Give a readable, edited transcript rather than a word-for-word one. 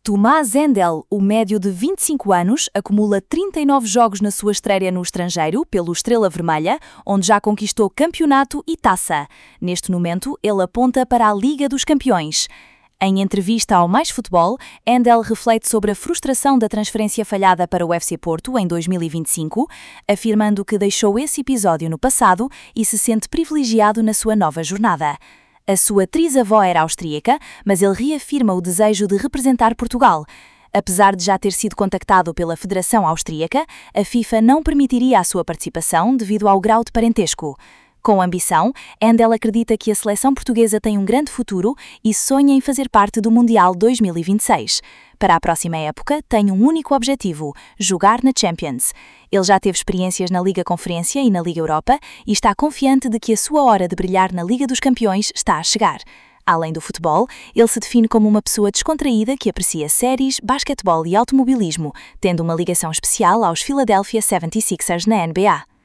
Tomás Hendel, o médio de 25 anos, acumula 39 jogos na sua estreia no estrangeiro, pelo Estrela Vermelha, onde já conquistou campeonato e taça. Neste momento, ele aponta para a Liga dos Campeões. Em entrevista ao Mais Futebol, Hendel reflete sobre a frustração da transferência falhada para o FC Porto em 2025, afirmando que deixou esse episódio no passado e se sente privilegiado na sua nova jornada. A sua trisavó era austríaca, mas ele reafirma o desejo de representar Portugal. Apesar de já ter sido contactado pela Federação Austríaca, a FIFA não permitiria a sua participação devido ao grau de parentesco. Com ambição, Hendel acredita que a seleção portuguesa tem um grande futuro e sonha em fazer parte do Mundial 2026. Para a próxima época, tem um único objetivo: jogar na Champions. Ele já teve experiências na Liga Conferência e na Liga Europa e está confiante de que a sua hora de brilhar na Liga dos Campeões está a chegar. Além do futebol, ele se define como uma pessoa descontraída que aprecia séries, basquetebol e automobilismo, tendo uma ligação especial aos Philadelphia 76ers na NBA.